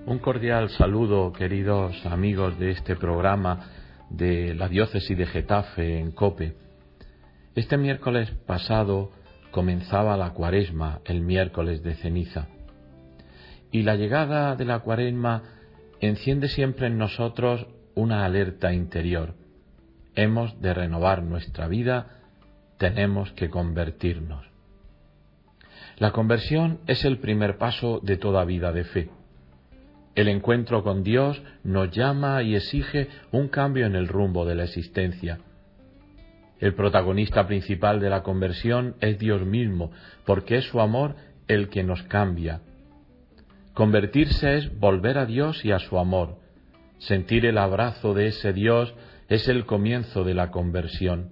Un cordial saludo, queridos amigos de este programa de la diócesis de Getafe en COPE. Este miércoles pasado comenzaba la Cuaresma, el miércoles de ceniza. Y la llegada de la Cuaresma enciende siempre en nosotros una alerta interior. Hemos de renovar nuestra vida, tenemos que convertirnos. La conversión es el primer paso de toda vida de fe. El encuentro con Dios nos llama y exige un cambio en el rumbo de la existencia. El protagonista principal de la conversión es Dios mismo, porque es su amor el que nos cambia. Convertirse es volver a Dios y a su amor. Sentir el abrazo de ese Dios es el comienzo de la conversión.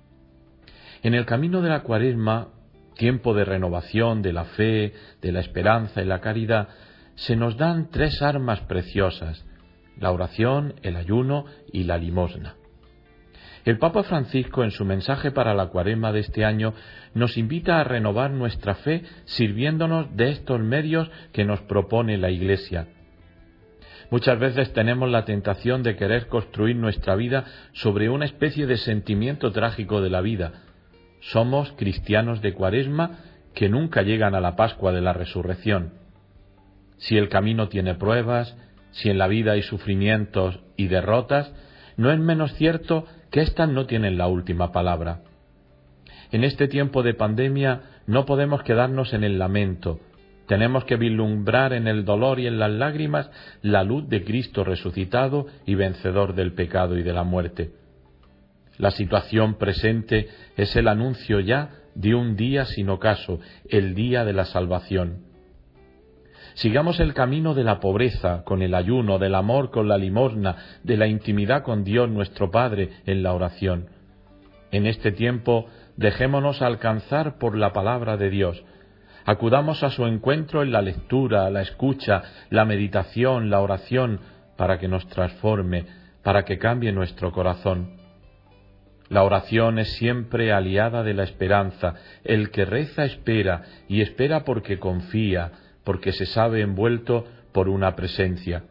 En el camino de la Cuaresma, tiempo de renovación de la fe, de la esperanza y la caridad, se nos dan tres armas preciosas: la oración, el ayuno y la limosna. El Papa Francisco, en su mensaje para la Cuaresma de este año, nos invita a renovar nuestra fe sirviéndonos de estos medios que nos propone la Iglesia. Muchas veces tenemos la tentación de querer construir nuestra vida sobre una especie de sentimiento trágico de la vida. Somos cristianos de Cuaresma que nunca llegan a la Pascua de la Resurrección. Si el camino tiene pruebas, si en la vida hay sufrimientos y derrotas, no es menos cierto que éstas no tienen la última palabra. En este tiempo de pandemia no podemos quedarnos en el lamento. Tenemos que vislumbrar en el dolor y en las lágrimas la luz de Cristo resucitado y vencedor del pecado y de la muerte. La situación presente es el anuncio ya de un día sin ocaso, el día de la salvación. Sigamos el camino de la pobreza con el ayuno, del amor con la limosna, de la intimidad con Dios nuestro Padre en la oración. En este tiempo dejémonos alcanzar por la palabra de Dios. Acudamos a su encuentro en la lectura, la escucha, la meditación, la oración, para que nos transforme, para que cambie nuestro corazón. La oración es siempre aliada de la esperanza. El que reza espera, y espera porque confía, porque se sabe envuelto por una presencia.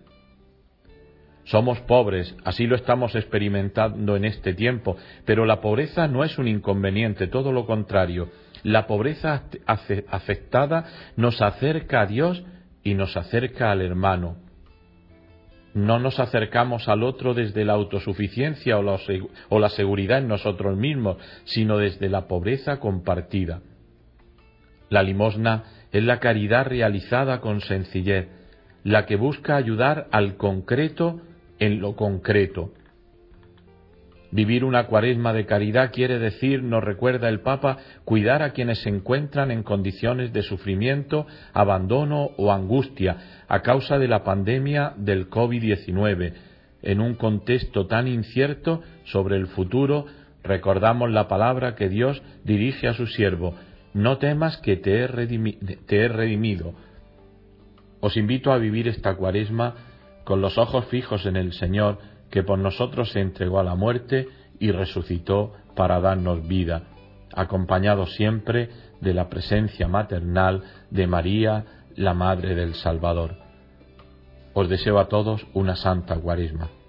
Somos pobres, así lo estamos experimentando en este tiempo, pero la pobreza no es un inconveniente, todo lo contrario. La pobreza afectada nos acerca a Dios y nos acerca al hermano. No nos acercamos al otro desde la autosuficiencia o la seguridad en nosotros mismos, sino desde la pobreza compartida. La limosna es la caridad realizada con sencillez, la que busca ayudar al concreto en lo concreto. Vivir una Cuaresma de caridad quiere decir, nos recuerda el Papa, cuidar a quienes se encuentran en condiciones de sufrimiento, abandono o angustia a causa de la pandemia del COVID-19. En un contexto tan incierto sobre el futuro, recordamos la palabra que Dios dirige a su siervo: no temas, que te he redimido. Os invito a vivir esta Cuaresma con los ojos fijos en el Señor, que por nosotros se entregó a la muerte y resucitó para darnos vida, acompañado siempre de la presencia maternal de María, la Madre del Salvador. Os deseo a todos una santa Cuaresma.